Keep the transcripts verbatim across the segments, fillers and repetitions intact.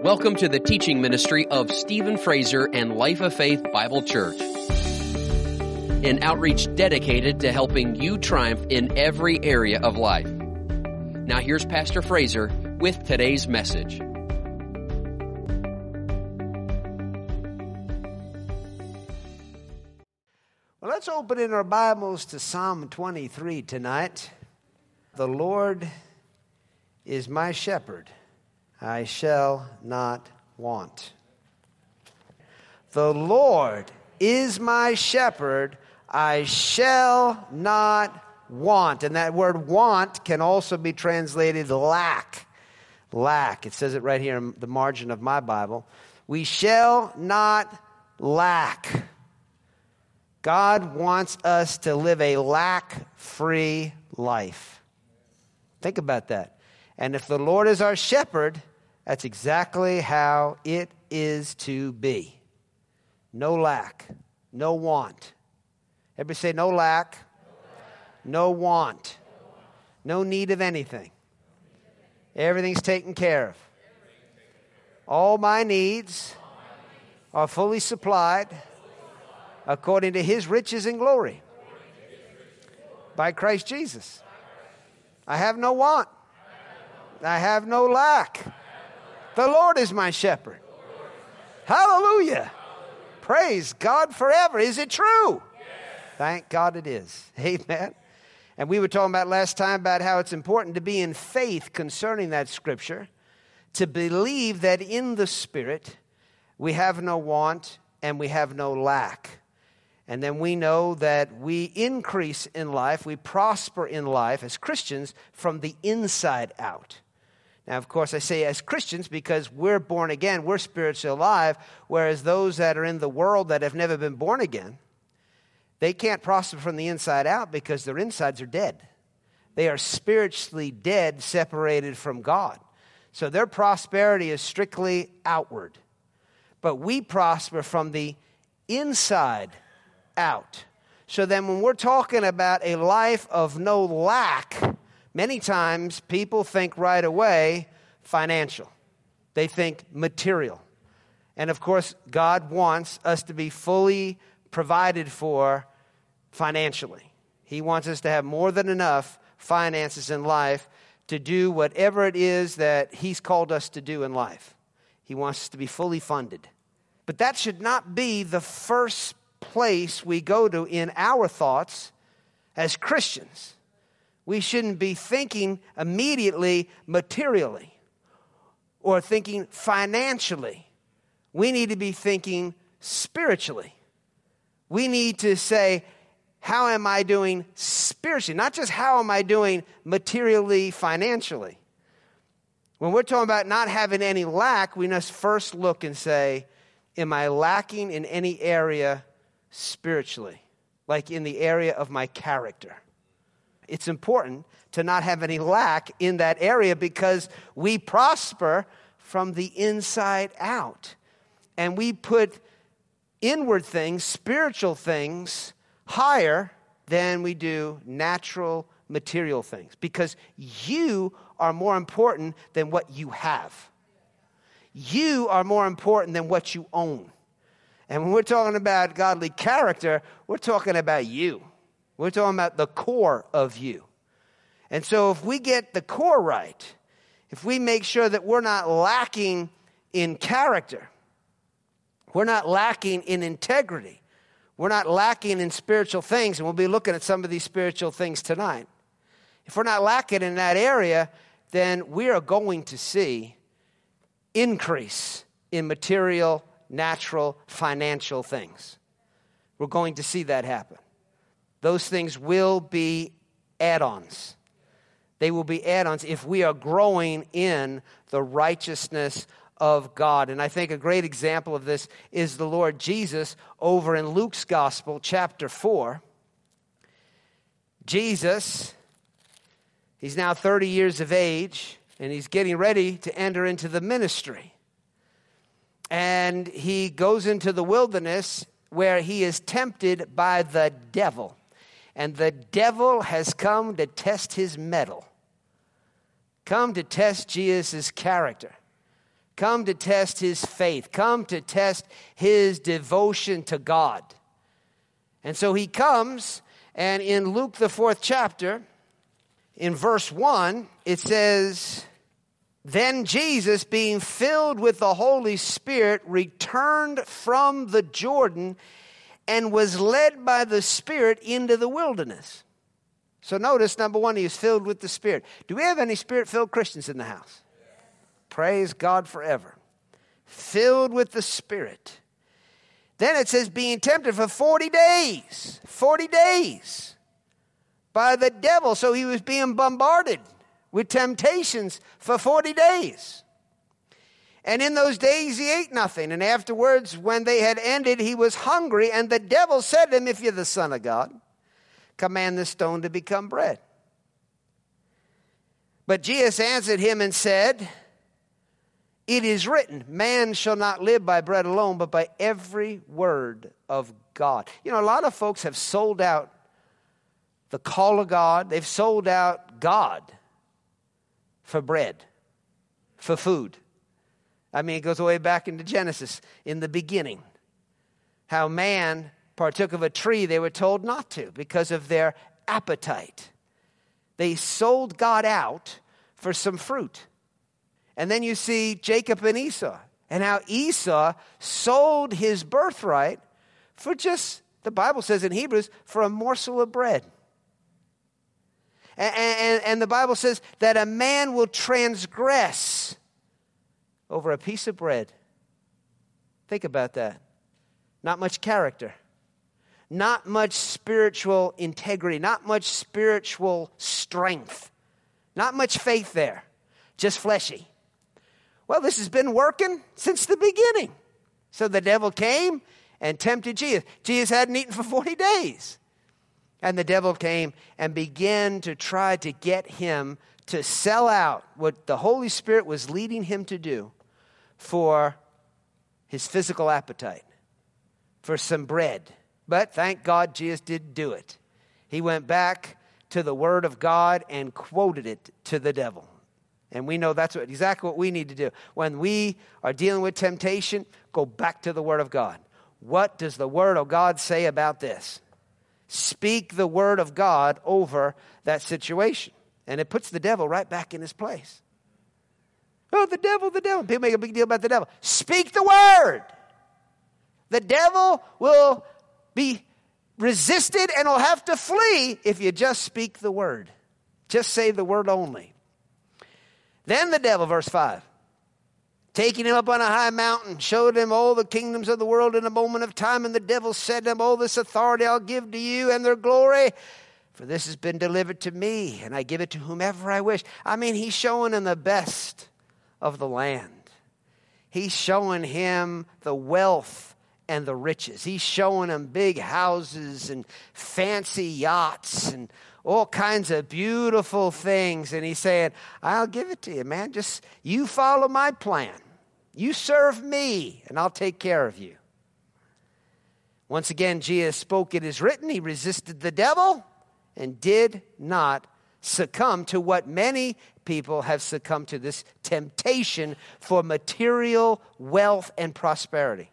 Welcome to the teaching ministry of Stephen Fraser and Life of Faith Bible Church, an outreach dedicated to helping you triumph in every area of life. Now here's Pastor Fraser with today's message. Well, let's open in our Bibles to Psalm twenty-three tonight. The Lord is my shepherd, I shall not want. The Lord is my shepherd, I shall not want. And that word want can also be translated lack. Lack. It says it right here in the margin of my Bible. We shall not lack. God wants us to live a lack-free life. Think about that. And if the Lord is our shepherd, that's exactly how it is to be. No lack, no want. Everybody say no lack, no want, no need of anything. Everything's taken care of. All my needs are fully supplied according to His riches and glory by Christ Jesus. I have no want. I have no lack. The Lord is my shepherd. Hallelujah. Praise God forever. Is it true? Thank God it is. Amen. And we were talking about last time about how it's important to be in faith concerning that scripture, to believe that in the Spirit we have no want and we have no lack. And then we know that we increase in life, we prosper in life as Christians from the inside out. Now, of course, I say as Christians because we're born again, we're spiritually alive, whereas those that are in the world that have never been born again, they can't prosper from the inside out because their insides are dead. They are spiritually dead, separated from God. So their prosperity is strictly outward. But we prosper from the inside out. So then when we're talking about a life of no lack, many times people think right away financial. They think material. And of course, God wants us to be fully provided for financially. He wants us to have more than enough finances in life to do whatever it is that He's called us to do in life. He wants us to be fully funded. But that should not be the first place we go to in our thoughts as Christians. We shouldn't be thinking immediately materially or thinking financially. We need to be thinking spiritually. We need to say, how am I doing spiritually? Not just how am I doing materially, financially. When we're talking about not having any lack, we must first look and say, am I lacking in any area spiritually, like in the area of my character? It's important to not have any lack in that area because we prosper from the inside out. And we put inward things, spiritual things, higher than we do natural material things because you are more important than what you have. You are more important than what you own. And when we're talking about godly character, we're talking about you. We're talking about the core of you. And so if we get the core right, if we make sure that we're not lacking in character, we're not lacking in integrity, we're not lacking in spiritual things, and we'll be looking at some of these spiritual things tonight. If we're not lacking in that area, then we are going to see increase in material, natural, financial things. We're going to see that happen. Those things will be add-ons. They will be add-ons if we are growing in the righteousness of God. And I think a great example of this is the Lord Jesus over in Luke's Gospel, chapter four. Jesus, he's now thirty years of age, and he's getting ready to enter into the ministry. And he goes into the wilderness where he is tempted by the devil. And the devil has come to test his mettle, come to test Jesus' character, come to test his faith, come to test his devotion to God. And so he comes, and in Luke, the fourth chapter, in verse one, it says, "Then Jesus, being filled with the Holy Spirit, returned from the Jordan and was led by the Spirit into the wilderness." So notice, number one, he was filled with the Spirit. Do we have any Spirit-filled Christians in the house? Yes. Praise God forever. Filled with the Spirit. Then it says being tempted for forty days. forty days by the devil. So he was being bombarded with temptations for forty days. And in those days he ate nothing. And afterwards, when they had ended, he was hungry. And the devil said to him, "If you're the Son of God, command this stone to become bread." But Jesus answered him and said, "It is written, man shall not live by bread alone, but by every word of God." You know, a lot of folks have sold out the call of God. They've sold out God for bread, for food. I mean, it goes way back into Genesis, in the beginning. How man partook of a tree they were told not to because of their appetite. They sold God out for some fruit. And then you see Jacob and Esau, and how Esau sold his birthright for just, the Bible says in Hebrews, for a morsel of bread. And, and, and the Bible says that a man will transgress over a piece of bread. Think about that. Not much character. Not much spiritual integrity. Not much spiritual strength. Not much faith there. Just fleshy. Well, this has been working since the beginning. So the devil came and tempted Jesus. Jesus hadn't eaten for forty days. And the devil came and began to try to get him to sell out what the Holy Spirit was leading him to do for his physical appetite, for some bread. But thank God Jesus didn't do it. He went back to the Word of God and quoted it to the devil. And we know that's what, exactly what we need to do. When we are dealing with temptation, go back to the Word of God. What does the Word of God say about this? Speak the Word of God over that situation. And it puts the devil right back in his place. Oh, the devil, the devil. People make a big deal about the devil. Speak the Word. The devil will be resisted and will have to flee if you just speak the Word. Just say the Word only. Then the devil, verse five, taking him up on a high mountain, showed him all the kingdoms of the world in a moment of time. And the devil said to him, "All this authority I'll give to you and their glory, for this has been delivered to me, and I give it to whomever I wish." I mean, he's showing him the best of the land. He's showing him the wealth and the riches. He's showing him big houses and fancy yachts and all kinds of beautiful things. And he's saying, "I'll give it to you, man. Just you follow my plan. You serve me, and I'll take care of you." Once again, Jesus spoke, "It is written." He resisted the devil and did not succumb to what many people have succumbed to, this temptation for material wealth and prosperity.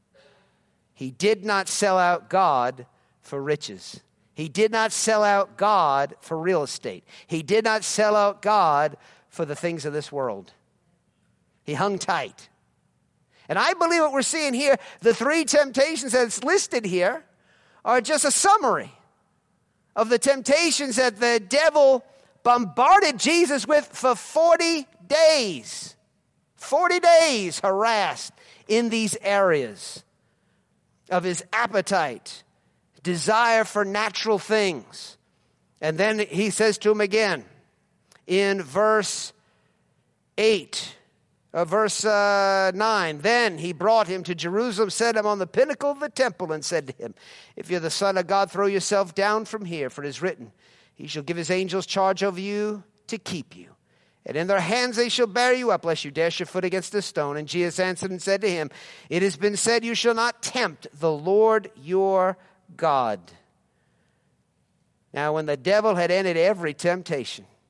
He did not sell out God for riches. He did not sell out God for real estate. He did not sell out God for the things of this world. He hung tight. And I believe what we're seeing here, the three temptations that's listed here, are just a summary of the temptations that the devil bombarded Jesus with for forty days. forty days harassed in these areas of his appetite, desire for natural things. And then he says to him again in verse eight, uh, verse uh, nine, "Then he brought him to Jerusalem, set him on the pinnacle of the temple, and said to him, 'If you're the Son of God, throw yourself down from here, for it is written, He shall give his angels charge over you to keep you. And in their hands they shall bear you up, lest you dash your foot against a stone.' And Jesus answered and said to him, 'It has been said, you shall not tempt the Lord your God.'" Now, when the devil had ended every temptation,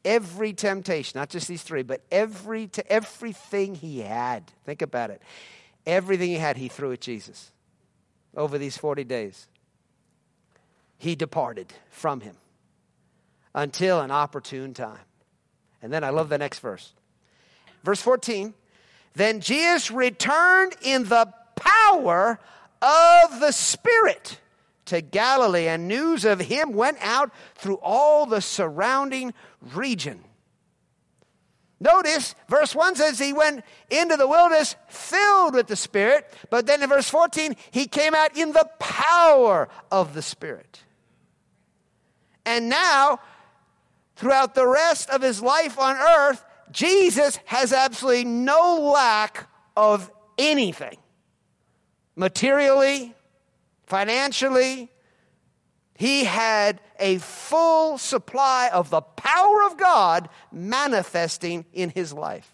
every temptation, not just these three, but every to everything he had. Think about it. Everything he had, he threw at Jesus. Over these forty days, he departed from him until an opportune time. And then I love the next verse. Verse fourteen, then Jesus returned in the power of the Spirit to Galilee, and news of him went out through all the surrounding region. Notice, verse one says he went into the wilderness filled with the Spirit, but then in verse fourteen, he came out in the power of the Spirit. And now, throughout the rest of his life on earth, Jesus has absolutely no lack of anything. Materially, financially, he had a full supply of the power of God manifesting in his life.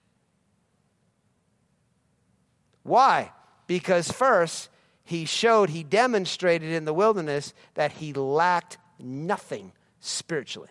Why? Because first, he showed, he demonstrated in the wilderness that he lacked nothing spiritually.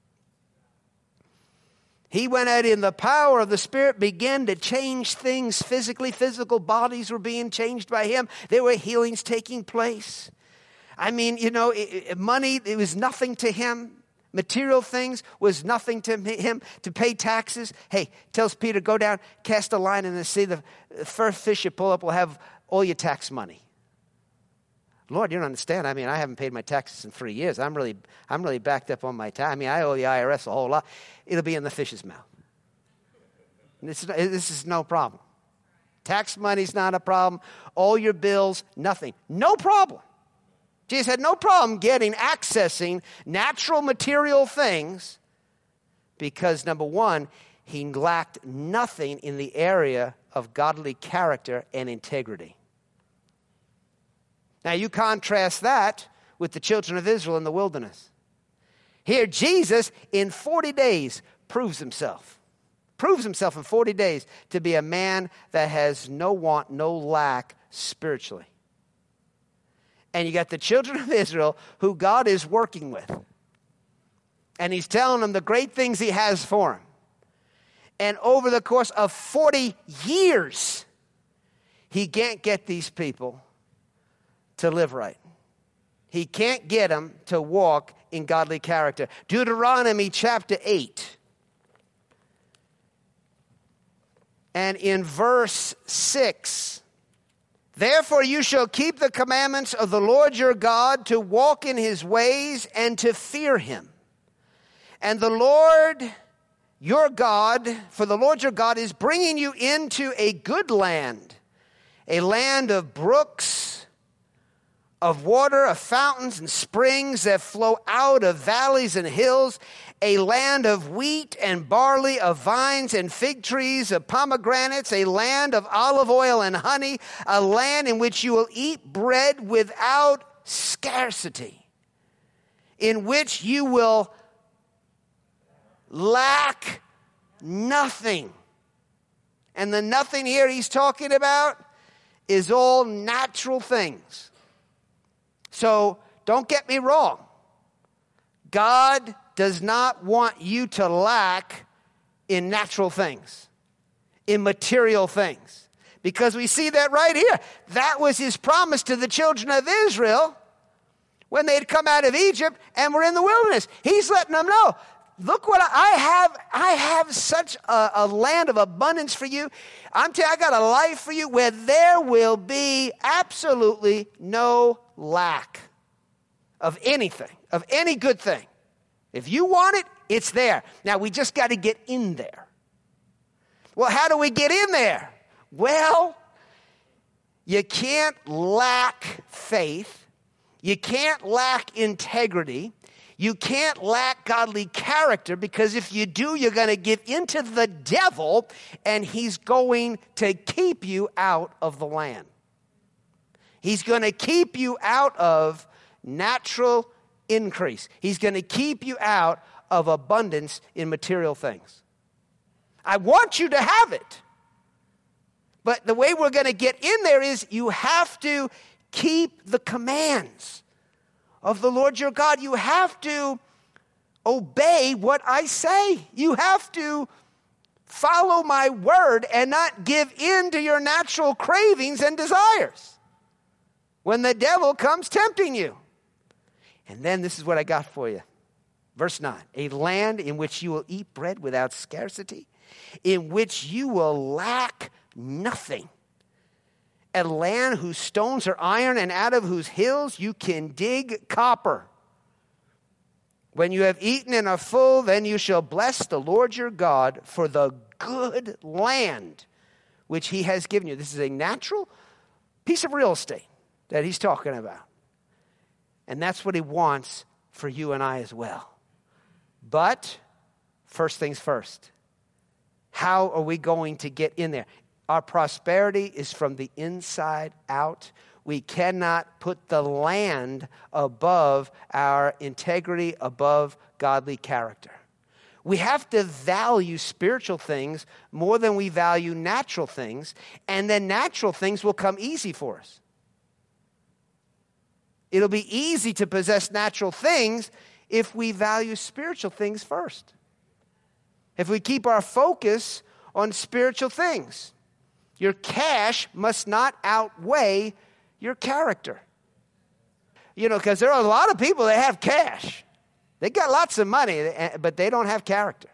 He went out in the power of the Spirit, began to change things physically. Physical bodies were being changed by him. There were healings taking place. I mean, you know, it, it, money, it was nothing to him. Material things was nothing to him. To pay taxes. Hey, tells Peter, go down, cast a line in the sea. The first fish you pull up will have all your tax money. Lord, you don't understand. I mean, I haven't paid my taxes in three years. I'm really, I'm really backed up on my tax. I mean, I owe the I R S a whole lot. It'll be in the fish's mouth. This, this is no problem. Tax money's not a problem. All your bills, nothing. No problem. Jesus had no problem getting, accessing natural material things because, number one, he lacked nothing in the area of godly character and integrity. Now, you contrast that with the children of Israel in the wilderness. Here, Jesus, in forty days, proves himself. Proves himself in forty days to be a man that has no want, no lack spiritually. And you got the children of Israel who God is working with. And he's telling them the great things he has for them. And over the course of forty years, he can't get these people to live right. He can't get them to walk in godly character. Deuteronomy chapter eight. And in verse six, therefore you shall keep the commandments of the Lord your God to walk in his ways and to fear him. And the Lord your God, for the Lord your God is bringing you into a good land, a land of brooks, of water, of fountains and springs that flow out of valleys and hills, a land of wheat and barley, of vines and fig trees, of pomegranates, a land of olive oil and honey, a land in which you will eat bread without scarcity, in which you will lack nothing. And the nothing here he's talking about is all natural things. So don't get me wrong. God does not want you to lack in natural things, in material things. Because we see that right here. That was his promise to the children of Israel when they'd come out of Egypt and were in the wilderness. He's letting them know, look what I have. I have such a, a land of abundance for you. I'm telling you, I got a life for you where there will be absolutely no lack of anything, of any good thing. If you want it, it's there. Now, we just got to get in there. Well, how do we get in there? Well, you can't lack faith. You can't lack integrity. You can't lack godly character, because if you do, you're going to give into the devil, and he's going to keep you out of the land. He's going to keep you out of natural increase. He's going to keep you out of abundance in material things. I want you to have it. But the way we're going to get in there is you have to keep the commands of the Lord your God. You have to obey what I say. You have to follow my word and not give in to your natural cravings and desires when the devil comes tempting you. And then this is what I got for you. Verse nine, a land in which you will eat bread without scarcity, in which you will lack nothing. A land whose stones are iron and out of whose hills you can dig copper. When you have eaten and are full, then you shall bless the Lord your God for the good land which he has given you. This is a natural piece of real estate that he's talking about. And that's what he wants for you and I as well. But first things first. How are we going to get in there? Our prosperity is from the inside out. We cannot put the land above our integrity, above godly character. We have to value spiritual things more than we value natural things, and then natural things will come easy for us. It'll be easy to possess natural things if we value spiritual things first. If we keep our focus on spiritual things. Your cash must not outweigh your character. You know, because there are a lot of people that have cash. They got lots of money, but they don't have character.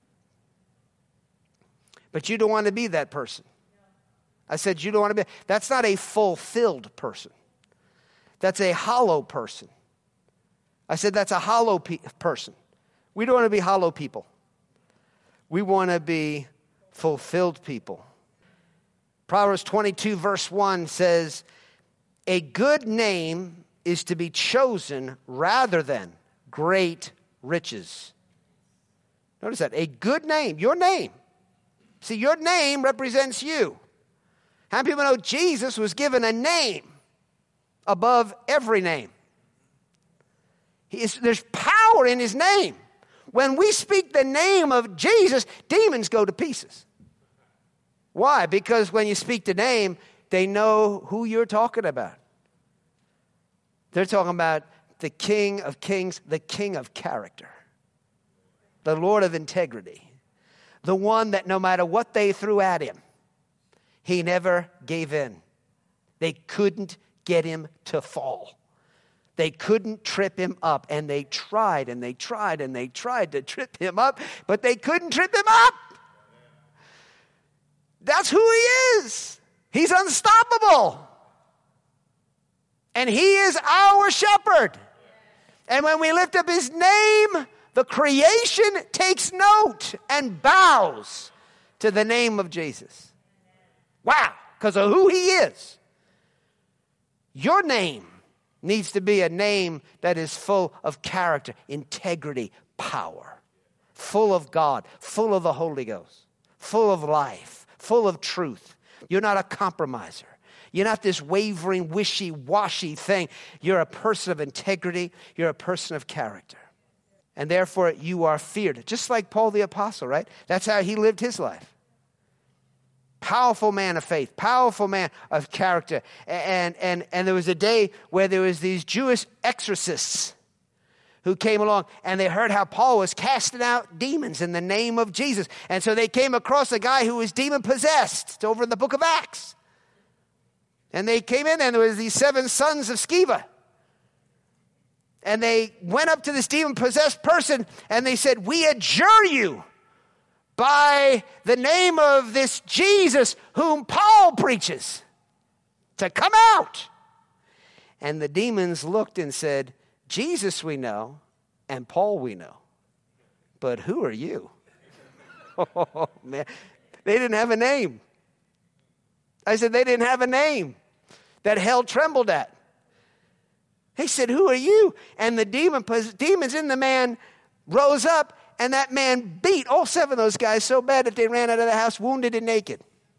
But you don't want to be that person. I said you don't want to be. That's not a fulfilled person. That's a hollow person. I said that's a hollow pe- person. We don't want to be hollow people. We want to be fulfilled people. Proverbs twenty-two verse one says, a good name is to be chosen rather than great riches. Notice that. A good name, your name. See, your name represents you. How many people know Jesus was given a name above every name? He is, there's power in his name. When we speak the name of Jesus, demons go to pieces. Why? Because when you speak the name, they know who you're talking about. They're talking about the King of Kings, the King of character, the Lord of integrity, the one that no matter what they threw at him, he never gave in. They couldn't get him to fall. They couldn't trip him up, and they tried and they tried and they tried to trip him up, but they couldn't trip him up. That's who he is. He's unstoppable. And he is our shepherd. And when we lift up his name, the creation takes note and bows to the name of Jesus. Wow, because of who he is. Your name needs to be a name that is full of character, integrity, power, full of God, full of the Holy Ghost, full of life, full of truth. You're not a compromiser. You're not this wavering, wishy-washy thing. You're a person of integrity. You're a person of character. And therefore, you are feared. Just like Paul the Apostle, right? That's how he lived his life. Powerful man of faith. Powerful man of character. And, and, and there was a day where there was these Jewish exorcists who came along, and they heard how Paul was casting out demons in the name of Jesus. And so they came across a guy who was demon-possessed. It's over in the book of Acts. And they came in, and there was these seven sons of Sceva. And they went up to this demon-possessed person, and they said, we adjure you by the name of this Jesus whom Paul preaches to come out. And the demons looked and said, Jesus we know, and Paul we know. But who are you? Oh, man. They didn't have a name. I said, they didn't have a name that hell trembled at. He said, who are you? And the demon, demons in the man rose up, and that man beat all seven of those guys so bad that they ran out of the house wounded and naked.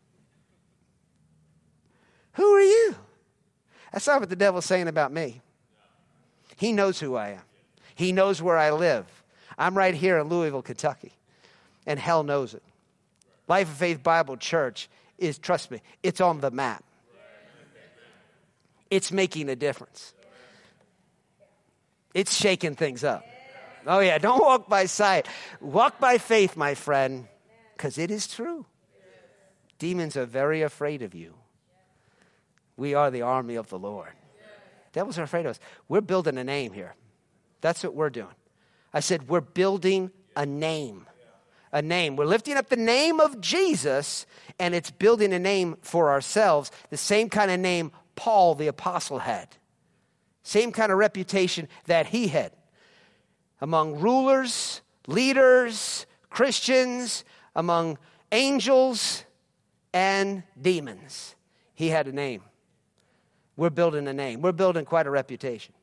Who are you? That's not what the devil's saying about me. He knows who I am. He knows where I live. I'm right here in Louisville, Kentucky, and hell knows it. Life of Faith Bible Church is, trust me, it's on the map. It's making a difference. It's shaking things up. Oh, yeah, don't walk by sight. Walk by faith, my friend, because it is true. Demons are very afraid of you. We are the army of the Lord. Devils are afraid of us. We're building a name here. That's what we're doing. I said we're building a name. A name. We're lifting up the name of Jesus, and it's building a name for ourselves, the same kind of name Paul the apostle had. Same kind of reputation that he had. Among rulers, leaders, Christians, among angels and demons. He had a name. We're building a name. We're building quite a reputation.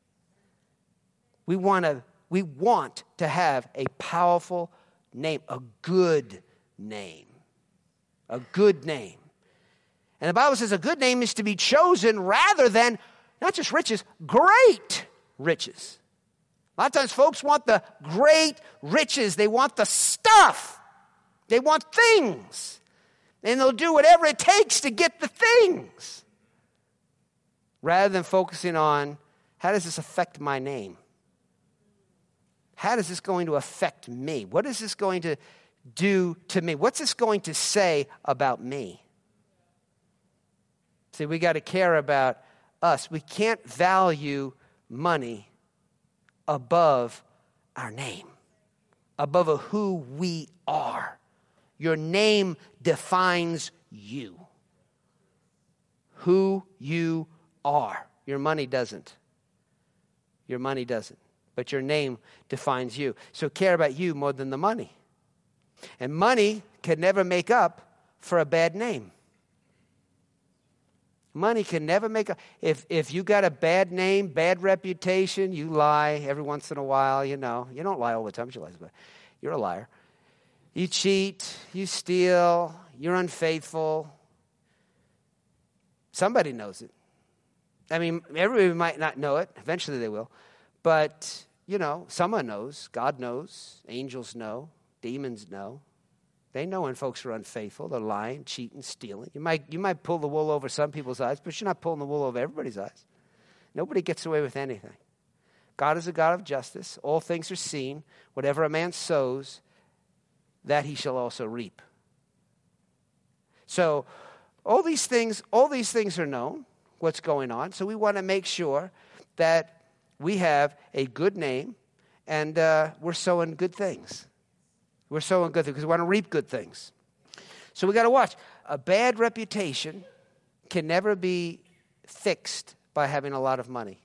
We want to, we want to have a powerful name, a good name. A good name. And the Bible says a good name is to be chosen rather than, not just riches, great riches. A lot of times folks want the great riches. They want the stuff. They want things. And they'll do whatever it takes to get the things. Rather than focusing on, how does this affect my name? How is this going to affect me? What is this going to do to me? What's this going to say about me? See, we got to care about us. We can't value money above our name, above a who we are. Your name defines you. Who you are. Your money doesn't. Your money doesn't. But your name defines you. So care about you more than the money. And money can never make up for a bad name. Money can never make up. If, if you got a bad name, bad reputation, you lie every once in a while, you know. You don't lie all the time, but you lie, but you're a liar. You cheat, you steal, you're unfaithful. Somebody knows it. I mean, everybody might not know it. Eventually they will. But, you know, someone knows. God knows. Angels know. Demons know. They know when folks are unfaithful. They're lying, cheating, stealing. You might, you might pull the wool over some people's eyes, but you're not pulling the wool over everybody's eyes. Nobody gets away with anything. God is a God of justice. All things are seen. Whatever a man sows, that he shall also reap. So all these things, all these things are known, what's going on. So we want to make sure that we have a good name, and uh, we're sowing good things. We're sowing good things because we want to reap good things. So we got to watch. A bad reputation can never be fixed by having a lot of money.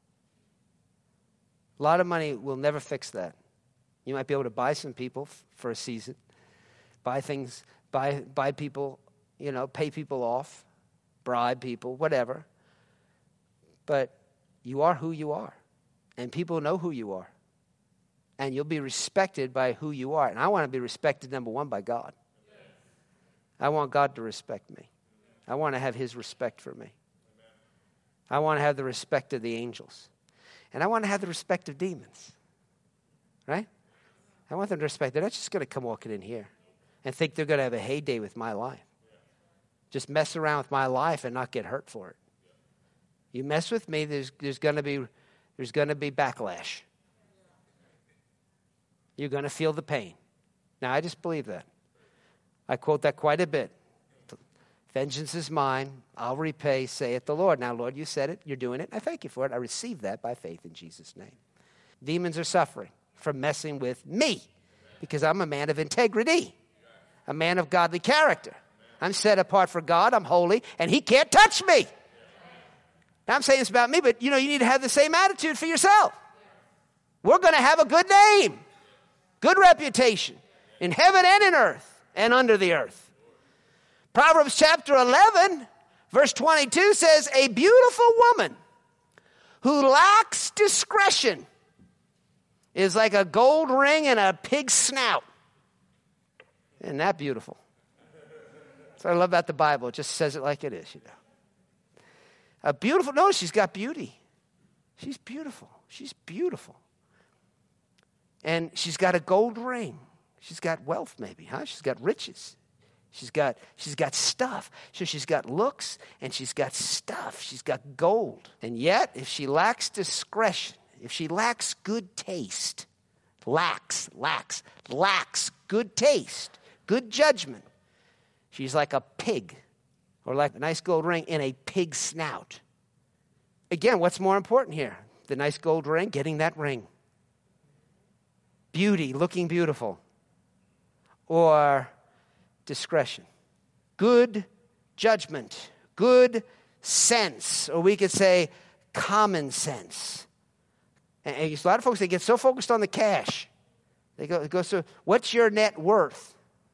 A lot of money will never fix that. You might be able to buy some people f- for a season, buy things, buy buy people, you know, pay people off, bribe people, whatever. But you are who you are. And people know who you are. And you'll be respected by who you are. And I want to be respected, number one, by God. I want God to respect me. I want to have his respect for me. I want to have the respect of the angels. And I want to have the respect of demons. Right? I want them to respect. They're not just going to come walking in here and think they're going to have a heyday with my life. Just mess around with my life and not get hurt for it. You mess with me, there's there's going to be there's going to be backlash. You're going to feel the pain. Now, I just believe that. I quote that quite a bit. Vengeance is mine. I'll repay, saith the Lord. Now, Lord, you said it. You're doing it. I thank you for it. I receive that by faith in Jesus' name. Demons are suffering from messing with me because I'm a man of integrity, a man of godly character. I'm set apart for God. I'm holy, and he can't touch me. Now, I'm saying this about me, but, you know, you need to have the same attitude for yourself. We're going to have a good name, good reputation in heaven and in earth and under the earth. Proverbs chapter eleven, verse twenty-two says, a beautiful woman who lacks discretion is like a gold ring in a pig's snout. Isn't that beautiful? That's what I love about the Bible. It just says it like it is, you know. A beautiful, no, she's got beauty. She's beautiful. She's beautiful. And she's got a gold ring. She's got wealth maybe, huh? She's got riches. She's got, she's got stuff. So she's got looks and she's got stuff. She's got gold. And yet, if she lacks discretion, if she lacks good taste, lacks, lacks, lacks good taste, good judgment. She's like a pig, or like a nice gold ring in a pig's snout. Again, what's more important here? The nice gold ring, getting that ring. Beauty, looking beautiful. Or discretion. Good judgment. Good sense. Or we could say common sense. And a lot of folks, they get so focused on the cash. They go, go so, what's your net worth?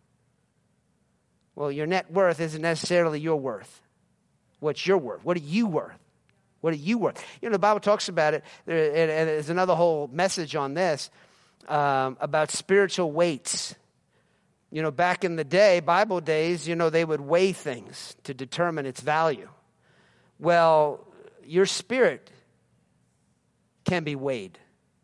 Well, your net worth isn't necessarily your worth. What's your worth? What are you worth? What are you worth? You know, the Bible talks about it, there, and, and there's another whole message on this, um, about spiritual weights. You know, back in the day, Bible days, you know, they would weigh things to determine its value. Well, your spirit can be weighed.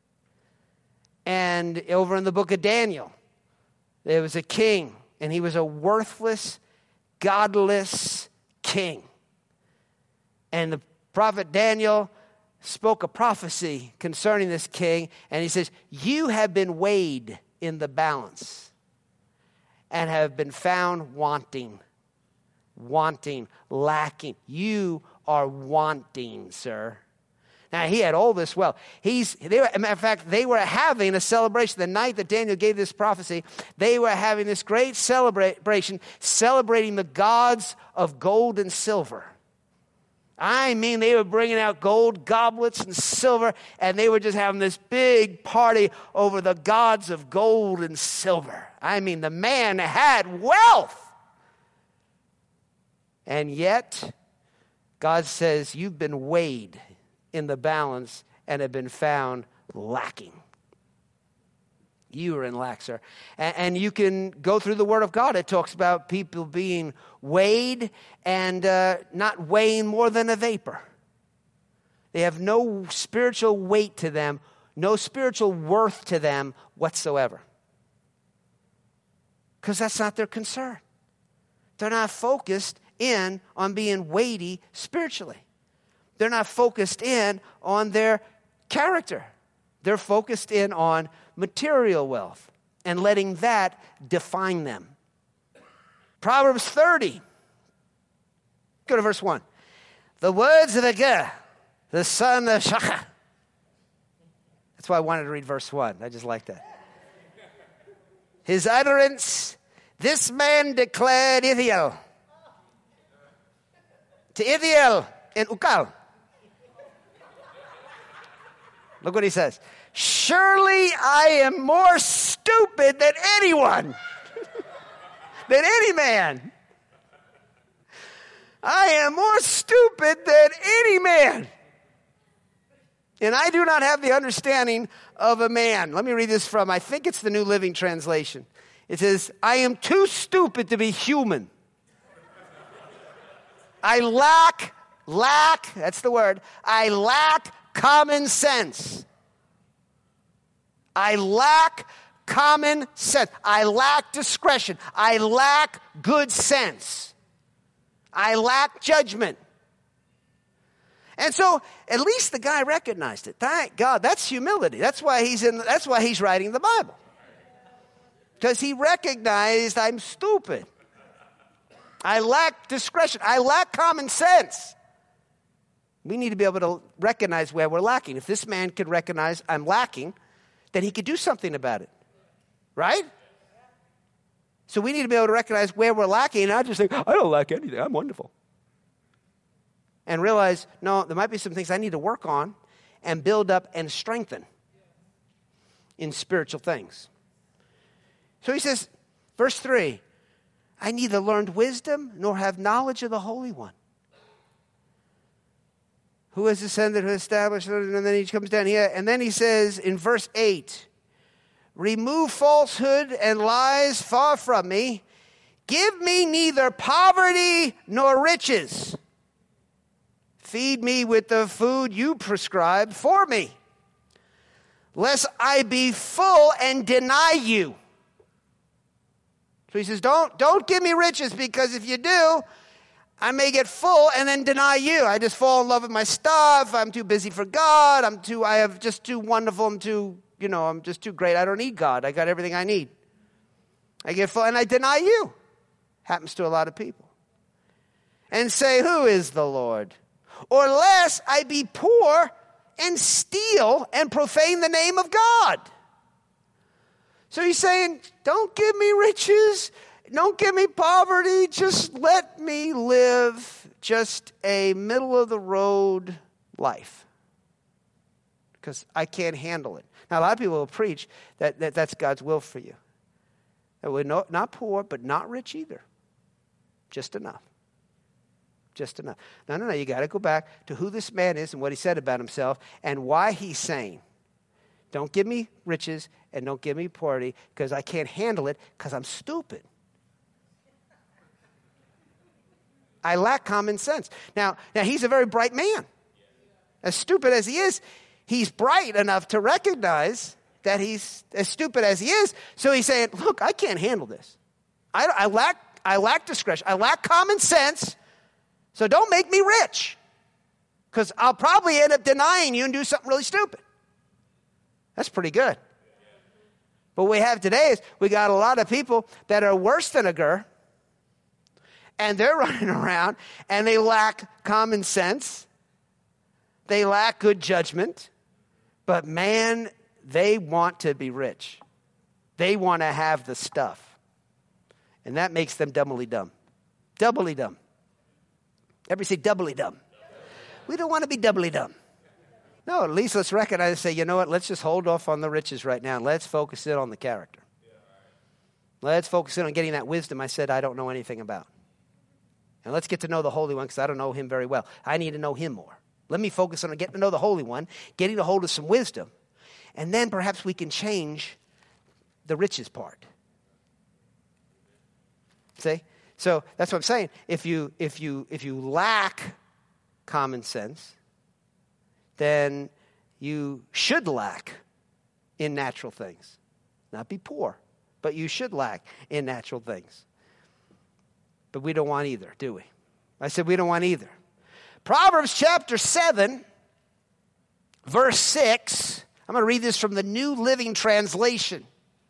And over in the book of Daniel, there was a king, and he was a worthless, godless king. And the prophet Daniel spoke a prophecy concerning this king, and he says, you have been weighed in the balance and have been found wanting, wanting, lacking. You are wanting, sir. Now, he had all this wealth. He's, they were, as a matter of fact, they were having a celebration. The night that Daniel gave this prophecy, they were having this great celebration, celebrating the gods of gold and silver. I mean, they were bringing out gold goblets and silver, and they were just having this big party over the gods of gold and silver. I mean, the man had wealth. And yet, God says, you've been weighed in the balance and have been found lacking. You are in lack, sir. And, and you can go through the Word of God. It talks about people being weighed and uh, not weighing more than a vapor. They have no spiritual weight to them, no spiritual worth to them whatsoever. Because that's not their concern. They're not focused in on being weighty spiritually. They're not focused in on their character. They're focused in on material wealth and letting that define them. Proverbs thirty. Go to verse one. The words of Agur, the son of Shachar. That's why I wanted to read verse one. I just like that. His utterance, this man declared Ithiel. To Ithiel in Ukal. Look what he says. Surely I am more stupid than anyone, than any man. I am more stupid than any man. And I do not have the understanding of a man. Let me read this from, I think it's the New Living Translation. It says, I am too stupid to be human. I lack, lack, that's the word, I lack common sense. I lack common sense. I lack discretion. I lack good sense. I lack judgment. And so at least the guy recognized it. Thank God. That's humility. That's why he's in that's why he's writing the Bible. Because he recognized I'm stupid. I lack discretion. I lack common sense. We need to be able to recognize where we're lacking. If this man could recognize I'm lacking, then he could do something about it. Right? So we need to be able to recognize where we're lacking and not just think, I don't lack anything. I'm wonderful. And realize, no, there might be some things I need to work on and build up and strengthen in spiritual things. So he says, verse three, I neither learned wisdom nor have knowledge of the Holy One. Who has ascended, who has established, and then he comes down here. And then he says in verse eight, remove falsehood and lies far from me. Give me neither poverty nor riches. Feed me with the food you prescribe for me, lest I be full and deny you. So he says, don't, don't give me riches, because if you do, I may get full and then deny you. I just fall in love with my stuff. I'm too busy for God. I'm too, I have just too wonderful. I'm too you know, I'm just too great. I don't need God. I got everything I need. I get full, and I deny you. Happens to a lot of people. And say, who is the Lord? Or lest I be poor and steal and profane the name of God. So he's saying, don't give me riches. Don't give me poverty. Just let me live just a middle-of-the-road life. Because I can't handle it. Now, a lot of people will preach that, that that's God's will for you. That we're not, not poor, but not rich either. Just enough. Just enough. No, no, no. You got to go back to who this man is and what he said about himself and why he's saying, don't give me riches and don't give me poverty because I can't handle it because I'm stupid. I lack common sense. Now, now, he's a very bright man. As stupid as he is, he's bright enough to recognize that he's as stupid as he is. So he's saying, look, I can't handle this. I, I lack I lack discretion. I lack common sense. So don't make me rich. Because I'll probably end up denying you and do something really stupid. That's pretty good. But what we have today is we got a lot of people that are worse than a Gur. And they're running around and they lack common sense. They lack good judgment. But man, they want to be rich. They want to have the stuff. And that makes them doubly dumb. Doubly dumb. Everybody say doubly dumb. We don't want to be doubly dumb. No, at least let's recognize and say, you know what, let's just hold off on the riches right now. Let's focus in on the character. Let's focus in on getting that wisdom I said I don't know anything about. And let's get to know the Holy One because I don't know him very well. I need to know him more. Let me focus on getting to know the Holy One, getting a hold of some wisdom, and then perhaps we can change the riches part. See? So that's what I'm saying. If you if you if you lack common sense, then you should lack in natural things. Not be poor, but you should lack in natural things. But we don't want either, do we? I said we don't want either. Proverbs chapter seven, verse six. I'm going to read this from the New Living Translation.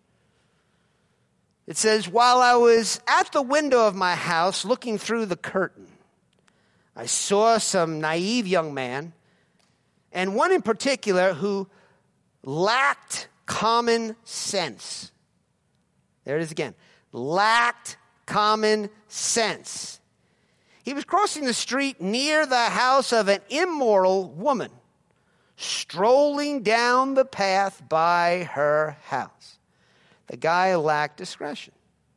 It says, while I was at the window of my house looking through the curtain, I saw some naive young man, and one in particular who lacked common sense. There it is again. Lacked common sense. He was crossing the street near the house of an immoral woman, strolling down the path by her house. The guy lacked discretion.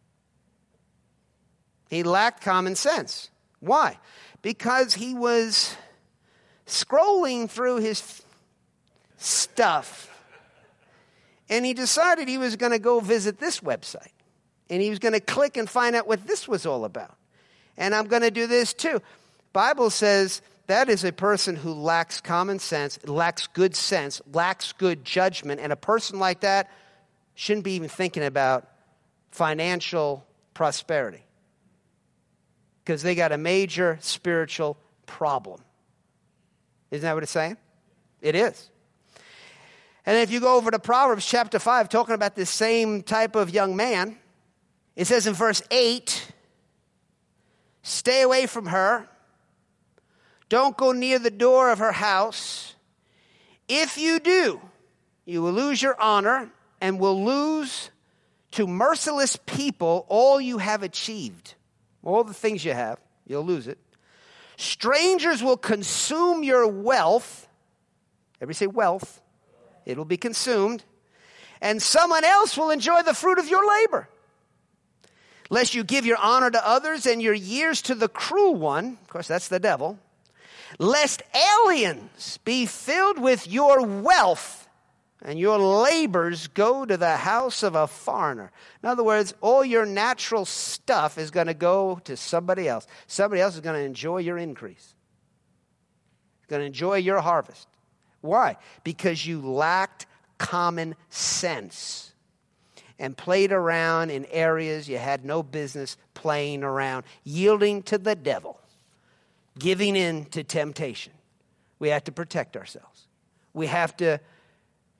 He lacked common sense. Why? Because he was scrolling through his stuff, and he decided he was going to go visit this website, and he was going to click and find out what this was all about. And I'm going to do this too. Bible says that is a person who lacks common sense, lacks good sense, lacks good judgment, and a person like that shouldn't be even thinking about financial prosperity because they got a major spiritual problem. Isn't that what it's saying? It is. And if you go over to Proverbs chapter five, talking about this same type of young man, it says in verse eight, stay away from her. Don't go near the door of her house. If you do, you will lose your honor and will lose to merciless people all you have achieved. All the things you have, you'll lose it. Strangers will consume your wealth. Everybody say wealth. It'll be consumed. And someone else will enjoy the fruit of your labor. Lest you give your honor to others and your years to the cruel one. Of course, that's the devil. Lest aliens be filled with your wealth and your labors go to the house of a foreigner. In other words, all your natural stuff is going to go to somebody else. Somebody else is going to enjoy your increase. Going to enjoy your harvest. Why? Because you lacked common sense and played around in areas you had no business playing around, yielding to the devil, giving in to temptation. We have to protect ourselves. We have to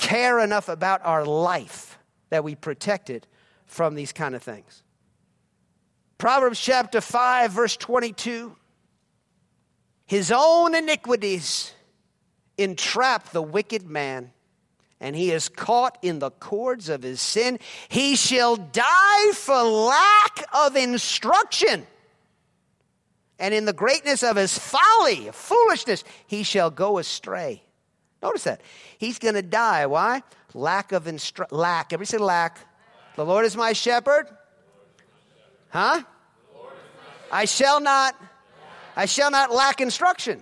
care enough about our life that we protect it from these kind of things. Proverbs chapter five, verse twenty-two. His own iniquities entrap the wicked man, and he is caught in the cords of his sin. He shall die for lack of instruction, and in the greatness of his folly, foolishness, he shall go astray. Notice that. He's going to die. Why? Lack of instruction. Lack. Everybody say lack. The Lord is my shepherd. Huh? I shall not. I shall not lack instruction.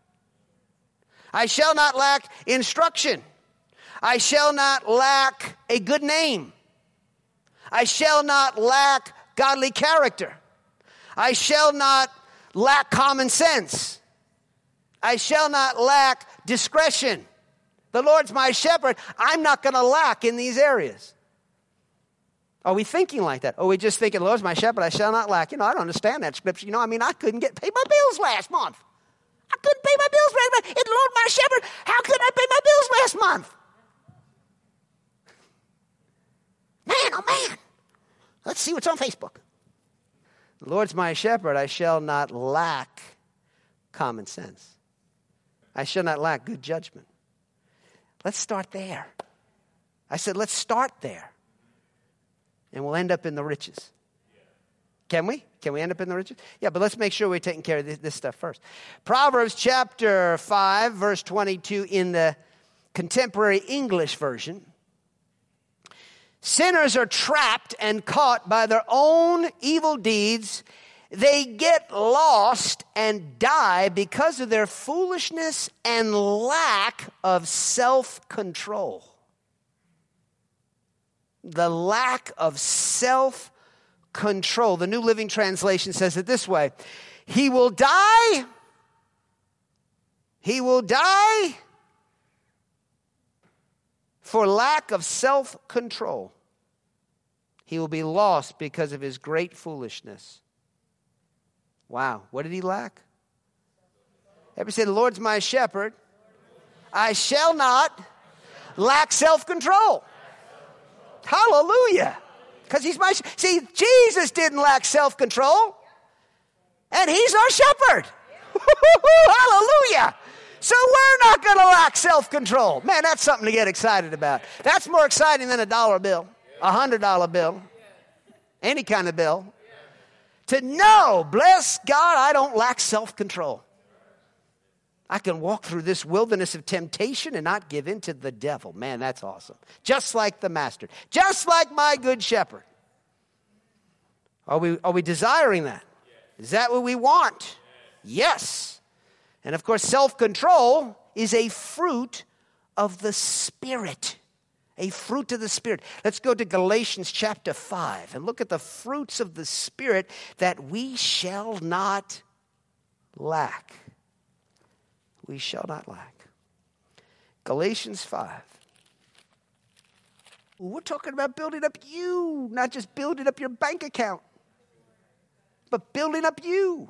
I shall not lack instruction. I shall not lack a good name. I shall not lack godly character. I shall not lack common sense. I shall not lack discretion. The Lord's my shepherd. I'm not going to lack in these areas. Are we thinking like that? Or are we just thinking, the Lord's my shepherd, I shall not lack? You know, I don't understand that scripture. You know, I mean, I couldn't get paid my bills last month. I couldn't pay my bills last month. It's the Lord my shepherd. How could I pay my bills last month? Man, oh man. Let's see what's on Facebook. The Lord's my shepherd, I shall not lack common sense. I shall not lack good judgment. Let's start there. I said, let's start there. And we'll end up in the riches. Can we? Can we end up in the riches? Yeah, but let's make sure we're taking care of this, this stuff first. Proverbs chapter five, verse twenty-two in the contemporary English version. Sinners are trapped and caught by their own evil deeds. They get lost and die because of their foolishness and lack of self-control. The lack of self-control. The New Living Translation says it this way. He will die. He will die for lack of self-control. He will be lost because of his great foolishness. Wow. What did he lack? Everybody say, the Lord's my shepherd. I shall not lack self-control. Hallelujah. Because he's my, see, Jesus didn't lack self-control. And he's our shepherd. Hallelujah. So we're not going to lack self-control. Man, that's something to get excited about. That's more exciting than a dollar bill, a hundred dollar bill, any kind of bill. To know, bless God, I don't lack self-control. I can walk through this wilderness of temptation and not give in to the devil. Man, that's awesome. Just like the master. Just like my good shepherd. Are we, are we desiring that? Is that what we want? Yes. And of course, self-control is a fruit of the Spirit. A fruit of the Spirit. Let's go to Galatians chapter five and look at the fruits of the Spirit that we shall not lack. We shall not lack. Galatians five. We're talking about building up you, not just building up your bank account, but building up you.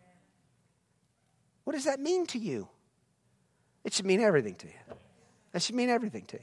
What does that mean to you? It should mean everything to you. It should mean everything to you.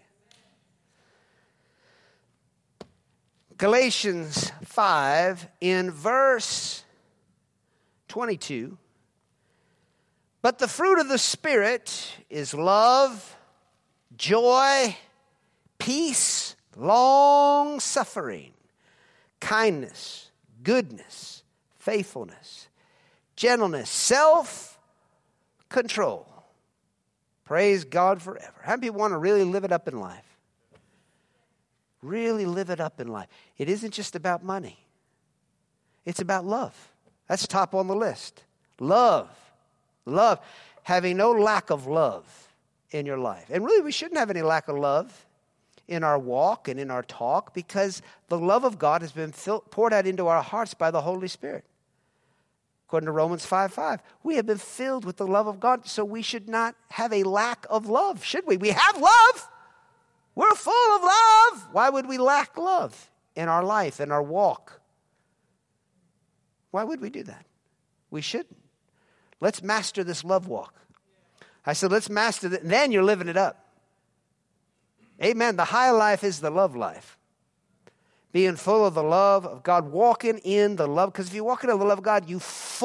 Galatians five in verse twenty-two. But the fruit of the Spirit is love, joy, peace, long-suffering, kindness, goodness, faithfulness, gentleness, self-control. Praise God forever. How many people want to really live it up in life? Really live it up in life. It isn't just about money. It's about love. That's top on the list. Love. Love. Having no lack of love in your life. And really, we shouldn't have any lack of love in our walk and in our talk because the love of God has been filled, poured out into our hearts by the Holy Spirit. According to Romans five five, we have been filled with the love of God, so we should not have a lack of love, should we? We have love. We're full of love. Why would we lack love in our life, in our walk? Why would we do that? We shouldn't. Let's master this love walk. I said, let's master it. Then you're living it up. Amen. The high life is the love life. Being full of the love of God, walking in the love. Because if you walk in the love of God, you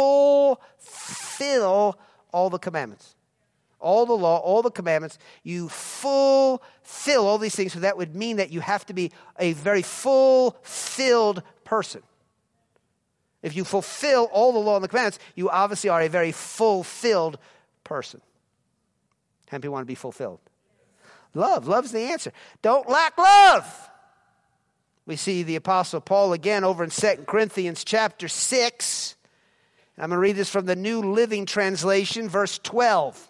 fulfill all the commandments. All the law, all the commandments. You fulfill all these things. So that would mean that you have to be a very fulfilled person. If you fulfill all the law and the commandments, you obviously are a very fulfilled person. How many people want to be fulfilled? Love. Love's the answer. Don't lack love. We see the Apostle Paul again over in Second Corinthians chapter six. I'm going to read this from the New Living Translation, verse twelve.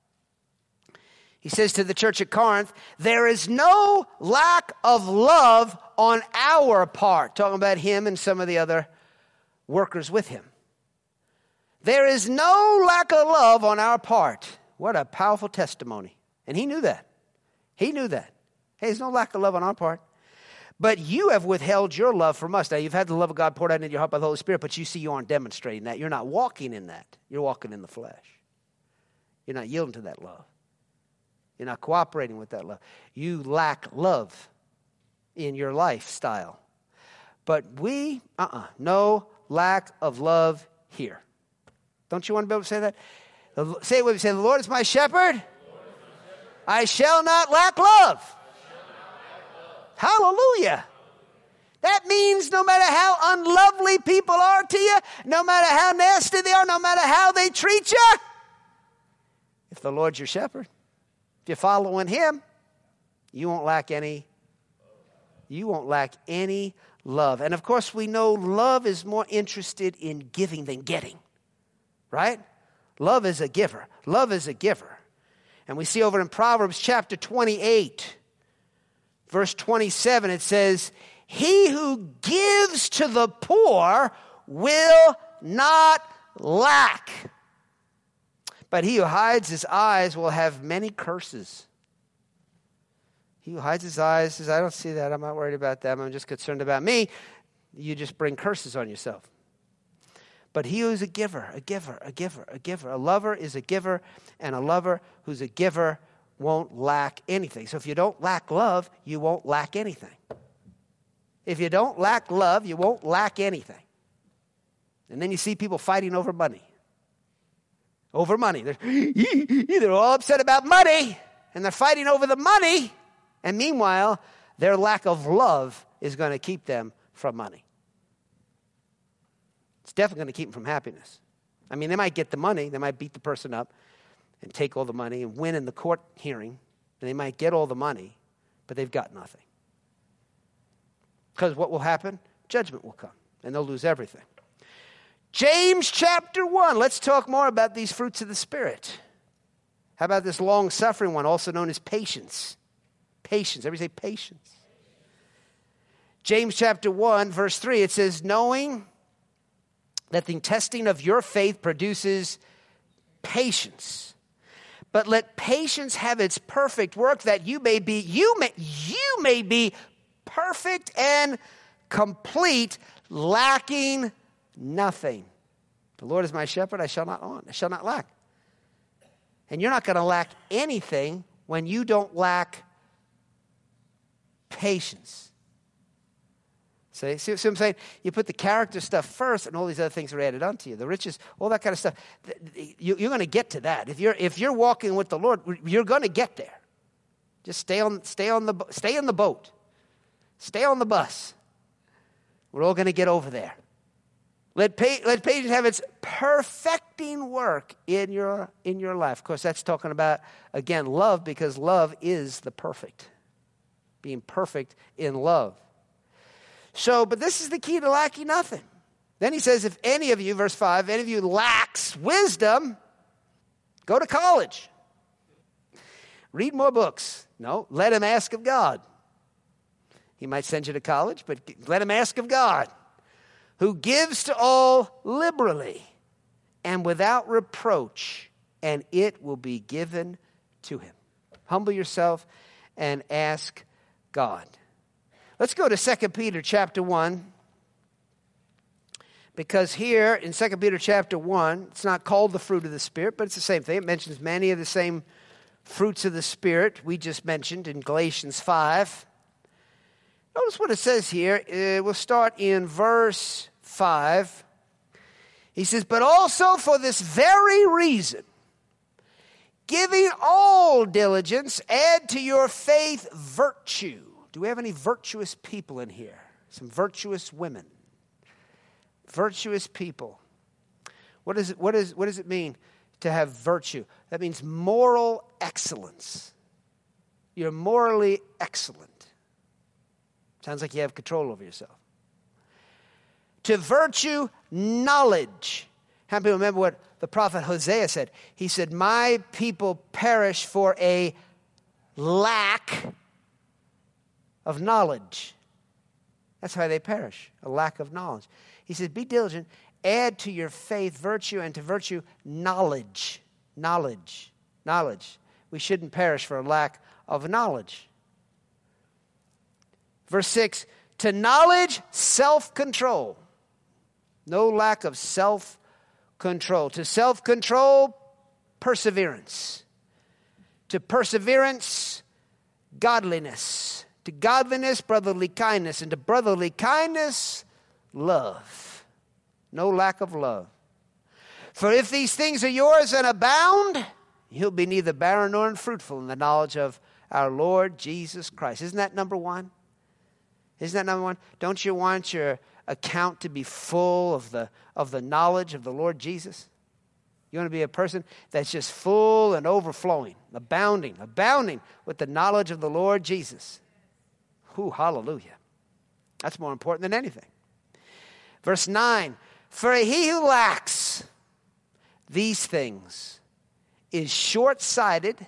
He says to the church at Corinth, there is no lack of love on our part. Talking about him and some of the other workers with him. There is no lack of love on our part. What a powerful testimony. And he knew that. He knew that. Hey, there's no lack of love on our part. But you have withheld your love from us. Now, you've had the love of God poured out into your heart by the Holy Spirit, but you see you aren't demonstrating that. You're not walking in that. You're walking in the flesh. You're not yielding to that love. You're not cooperating with that love. You lack love in your lifestyle. But we, uh-uh, no lack of love here. Don't you want to be able to say that? Say it with me. Say, the Lord is my shepherd. I shall not lack love. Hallelujah. That means no matter how unlovely people are to you, no matter how nasty they are, no matter how they treat you, if the Lord's your shepherd, if you're following him, you won't lack any, you won't lack any love. And of course, we know love is more interested in giving than getting, right? Love is a giver. Love is a giver. And we see over in Proverbs chapter twenty-eight, verse twenty-seven, it says, he who gives to the poor will not lack. But he who hides his eyes will have many curses. He who hides his eyes says, I don't see that. I'm not worried about them. I'm just concerned about me. You just bring curses on yourself. But he who is a giver, a giver, a giver, a giver. A lover is a giver, and a lover who's a giver won't lack anything. So if you don't lack love, you won't lack anything. If you don't lack love, you won't lack anything. And then you see people fighting over money. Over money. They're, they're all upset about money, and they're fighting over the money. And meanwhile, their lack of love is going to keep them from money. It's definitely going to keep them from happiness. I mean, they might get the money. They might beat the person up and take all the money and win in the court hearing. And they might get all the money, but they've got nothing. Because what will happen? Judgment will come, and they'll lose everything. James chapter one. Let's talk more about these fruits of the Spirit. How about this long-suffering one, also known as patience? Patience. Everybody say patience. James chapter one, verse three, it says, knowing that the testing of your faith produces patience. But let patience have its perfect work, that you may be, you may, you may be perfect and complete, lacking nothing. The Lord is my shepherd, I shall not want, I shall not lack. And you're not going to lack anything when you don't lack patience. See, see what I'm saying? You put the character stuff first, and all these other things are added onto you. The riches, all that kind of stuff. You, you're going to get to that. If you're if you're walking with the Lord, you're going to get there. Just stay on stay on the stay in the boat, stay on the bus. We're all going to get over there. Let pa- let patience have its perfecting work in your in your life. Of course, that's talking about again love, because love is the perfect, being perfect in love. So, but this is the key to lacking nothing. Then he says, if any of you, verse five, any of you lacks wisdom, go to college. Read more books. No, let him ask of God. He might send you to college, but let him ask of God, who gives to all liberally and without reproach, and it will be given to him. Humble yourself and ask God. Let's go to Second Peter chapter one, because here in Second Peter chapter one, it's not called the fruit of the Spirit, but it's the same thing. It mentions many of the same fruits of the Spirit we just mentioned in Galatians five. Notice what it says here. Uh, we'll start in verse five. He says, but also for this very reason, giving all diligence, add to your faith virtue. Do we have any virtuous people in here? Some virtuous women. Virtuous people. What is it, what is, what does it mean to have virtue? That means moral excellence. You're morally excellent. Sounds like you have control over yourself. To virtue, knowledge. How many people remember what the prophet Hosea said? He said, my people perish for a lack of knowledge. That's how they perish, a lack of knowledge. He said, be diligent, add to your faith virtue, and to virtue knowledge. Knowledge. Knowledge. We shouldn't perish for a lack of knowledge. Verse six, to knowledge, self-control. No lack of self-control. To self-control, perseverance. To perseverance, godliness. To godliness, brotherly kindness. And to brotherly kindness, love. No lack of love. For if these things are yours and abound, you'll be neither barren nor unfruitful in the knowledge of our Lord Jesus Christ. Isn't that number one? Isn't that number one? Don't you want your account to be full of the of the knowledge of the Lord Jesus? You want to be a person that's just full and overflowing, abounding, abounding with the knowledge of the Lord Jesus. Ooh, hallelujah. That's more important than anything. Verse nine, for he who lacks these things is short-sighted,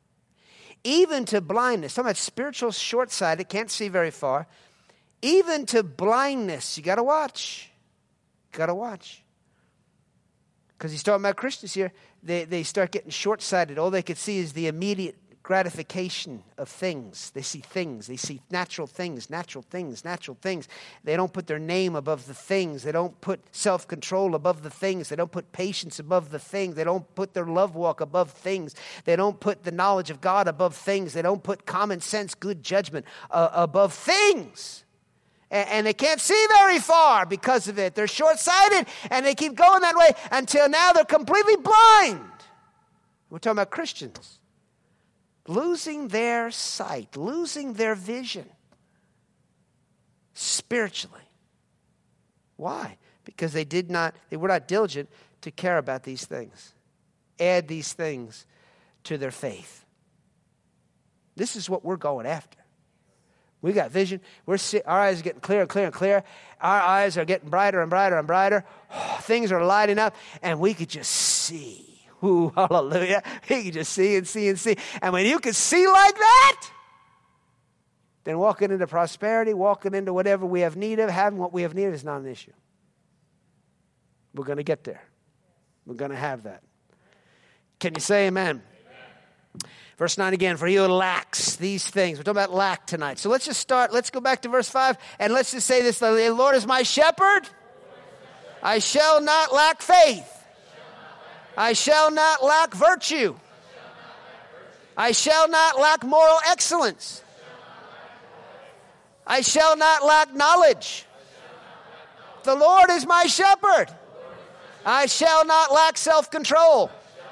even to blindness. Talking about spiritual short-sighted, can't see very far. Even to blindness. You got to watch. You got to watch. Because he's talking about Christians here. They, they start getting short-sighted. All they could see is the immediate gratification of things. They see things. They see natural things, natural things, natural things. They don't put their name above the things. They don't put self-control above the things. They don't put patience above the things. They don't put their love walk above things. They don't put the knowledge of God above things. They don't put common sense, good judgment uh, above things. And they can't see very far because of it. They're short-sighted, and they keep going that way until now they're completely blind. We're talking about Christians. Losing their sight, losing their vision spiritually. Why? Because they did not, they were not diligent to care about these things. Add these things to their faith. This is what we're going after. We got vision. We're see, our eyes are getting clearer and clearer and clearer. Our eyes are getting brighter and brighter and brighter. Oh, things are lighting up, and we could just see. Ooh, hallelujah. We could just see and see and see. And when you can see like that, then walking into prosperity, walking into whatever we have need of, having what we have need of is not an issue. We're going to get there. We're going to have that. Can you say amen? Verse nine again, for he who lacks these things. We're talking about lack tonight. So let's just start. Let's go back to verse five, and let's just say this. The Lord is my shepherd. I shall not lack faith. I shall not lack virtue. I shall not lack moral excellence. I shall not lack knowledge. The Lord is my shepherd. I shall not lack self-control.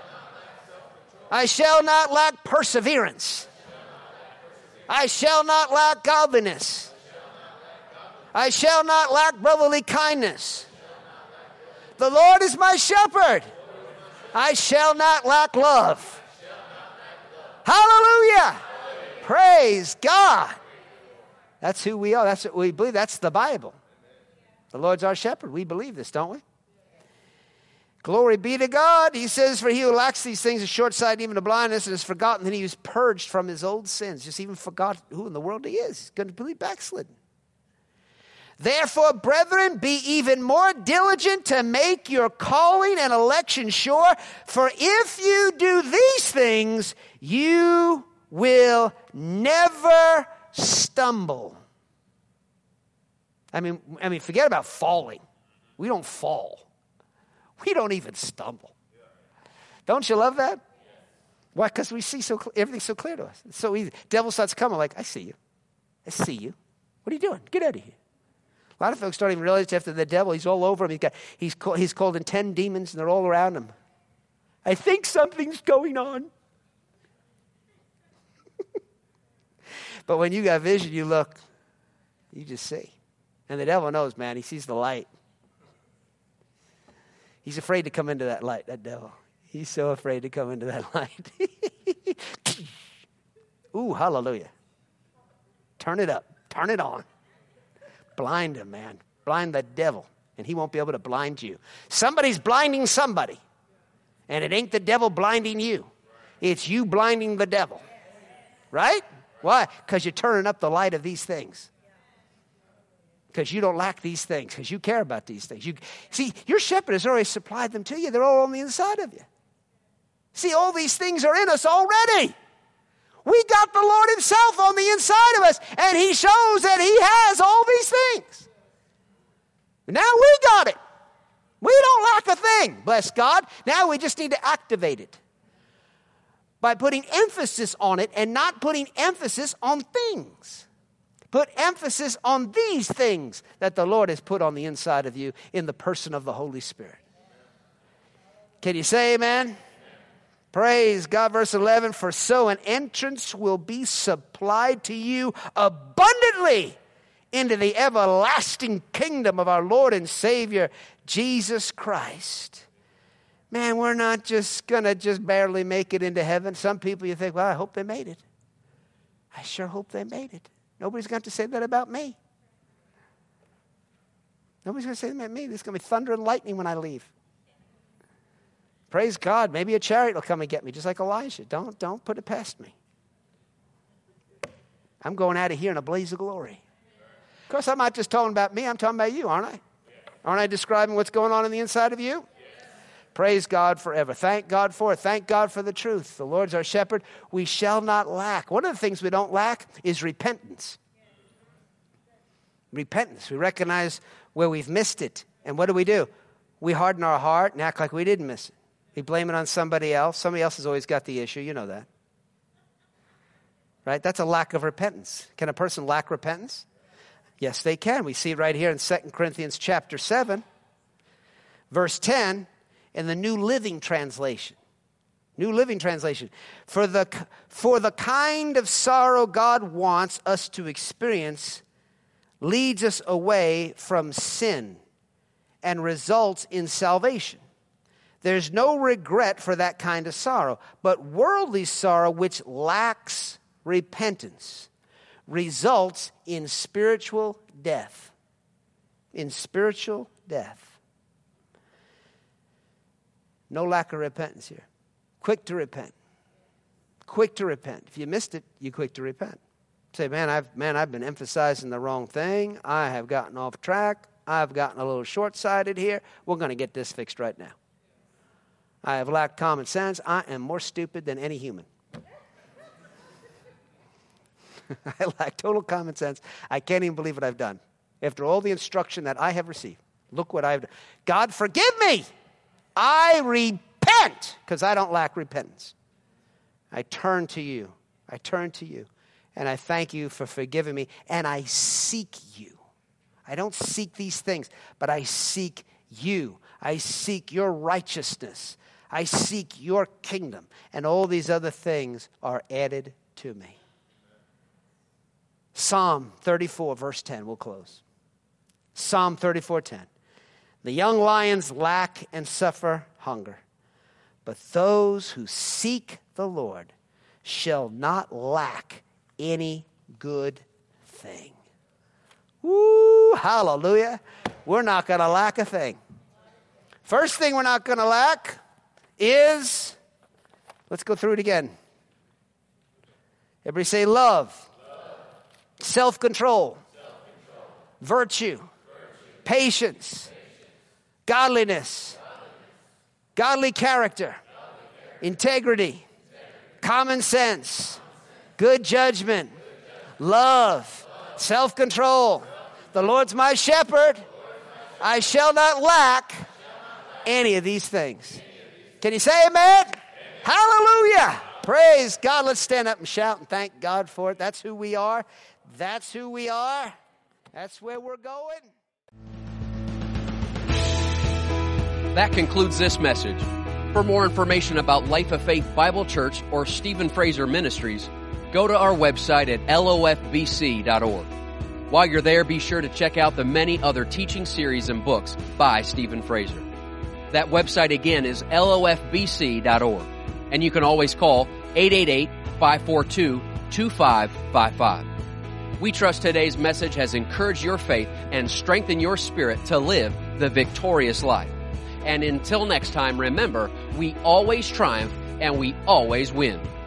I shall not lack perseverance. I shall not lack godliness. I shall not lack brotherly kindness. The Lord is my shepherd. I shall not lack love. Hallelujah. Praise God. That's who we are. That's what we believe. That's the Bible. The Lord's our shepherd. We believe this, don't we? Glory be to God. He says, for he who lacks these things is short-sighted, even to blindness, and has forgotten that he was purged from his old sins. Just even forgot who in the world he is. He's going to be backslidden. Therefore, brethren, be even more diligent to make your calling and election sure. For if you do these things, you will never stumble. I mean, I mean, forget about falling. We don't fall. We don't even stumble. Don't you love that? Why? Because we see so cl- everything's so clear to us. It's so easy. Devil starts coming like, I see you. I see you. What are you doing? Get out of here. A lot of folks don't even realize after the devil, he's all over him. He's got, he's, call, he's called in ten demons, and they're all around him. I think something's going on. But when you got vision, you look, you just see. And the devil knows, man, he sees the light. He's afraid to come into that light, that devil. He's so afraid to come into that light. Ooh, hallelujah. Turn it up. Turn it on. Blind him, man. Blind the devil. And he won't be able to blind you. Somebody's blinding somebody. And it ain't the devil blinding you. It's you blinding the devil. Right? Why? Because you're turning up the light of these things. Because you don't lack these things. Because you care about these things. You see, your shepherd has already supplied them to you. They're all on the inside of you. See, all these things are in us already. We got the Lord himself on the inside of us. And he shows that he has all these things. Now we got it. We don't lack a thing, bless God. Now we just need to activate it by putting emphasis on it and not putting emphasis on things. Put emphasis on these things that the Lord has put on the inside of you in the person of the Holy Spirit. Can you say amen? Amen. Praise God. Verse eleven, for so an entrance will be supplied to you abundantly into the everlasting kingdom of our Lord and Savior, Jesus Christ. Man, we're not just going to just barely make it into heaven. Some people you think, well, I hope they made it. I sure hope they made it. Nobody's got to say that about me. Nobody's going to say that about me. There's going to be thunder and lightning when I leave. Praise God. Maybe a chariot will come and get me, just like Elijah. Don't, don't put it past me. I'm going out of here in a blaze of glory. Of course, I'm not just talking about me. I'm talking about you, aren't I? Aren't I describing what's going on in the inside of you? Praise God forever. Thank God for it. Thank God for the truth. The Lord's our shepherd. We shall not lack. One of the things we don't lack is repentance. Repentance. We recognize where we've missed it. And what do we do? We harden our heart and act like we didn't miss it. We blame it on somebody else. Somebody else has always got the issue. You know that. Right? That's a lack of repentance. Can a person lack repentance? Yes, they can. We see it right here in Second Corinthians chapter seven, verse ten. In the New Living Translation. New Living Translation. For the, for the kind of sorrow God wants us to experience leads us away from sin and results in salvation. There's no regret for that kind of sorrow, but worldly sorrow which lacks repentance results in spiritual death. In spiritual death. No lack of repentance here. Quick to repent. Quick to repent. If you missed it, you quick to repent. Say, man, I've man, I've been emphasizing the wrong thing. I have gotten off track. I've gotten a little short-sighted here. We're going to get this fixed right now. I have lacked common sense. I am more stupid than any human. I lack total common sense. I can't even believe what I've done. After all the instruction that I have received, look what I've done. God, forgive me. I repent, because I don't lack repentance. I turn to you. I turn to you. And I thank you for forgiving me. And I seek you. I don't seek these things, but I seek you. I seek your righteousness. I seek your kingdom. And all these other things are added to me. Psalm thirty-four, verse ten. We'll close. Psalm thirty-four, ten. The young lions lack and suffer hunger, but those who seek the Lord shall not lack any good thing. Woo, hallelujah. We're not going to lack a thing. First thing we're not going to lack is, let's go through it again. Everybody say love, love. Self-control, Self-control. Virtue, Virtue. Patience. Godliness, godly character, integrity, common sense, good judgment, love, self-control. The Lord's my shepherd. I shall not lack any of these things. Can you say amen? Hallelujah. Praise God. Let's stand up and shout and thank God for it. That's who we are. That's who we are. That's where we're going. That concludes this message. For more information about Life of Faith Bible Church or Stephen Fraser Ministries, go to our website at L O F B C dot org. While you're there, be sure to check out the many other teaching series and books by Stephen Fraser. That website again is L O F B C dot org. And you can always call eight eight eight, five four two, two five five five. We trust today's message has encouraged your faith and strengthened your spirit to live the victorious life. And until next time, remember, we always triumph and we always win.